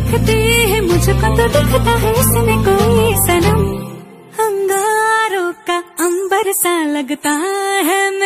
दिखती है मुझको तो दिखता है इसमें कोई सनम। अंगारों का अंबर सा लगता है